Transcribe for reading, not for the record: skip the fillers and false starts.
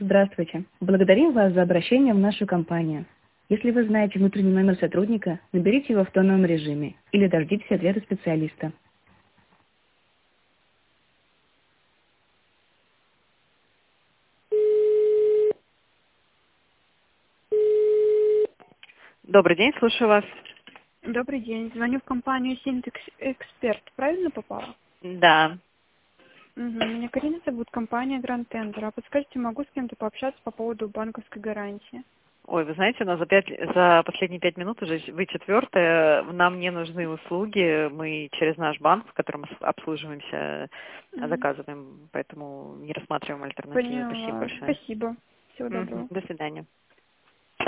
Здравствуйте. Благодарим вас за обращение в нашу компанию. Если вы знаете внутренний номер сотрудника, наберите его в тоновом режиме или дождитесь ответа специалиста. Добрый день, слушаю вас. Добрый день. Звоню в компанию Синтекс Эксперт. Правильно попала? Да. Меня Карина зовут, компания Grand Tender. А подскажите, могу с кем-то пообщаться по поводу банковской гарантии? Ой, вы знаете, у нас за последние 5 минут уже вы четвертая. Нам не нужны услуги. Мы через наш банк, в котором обслуживаемся, Мгм. заказываем, поэтому не рассматриваем альтернативы. Спасибо Поняла. большое. Спасибо. Всего доброго. До свидания.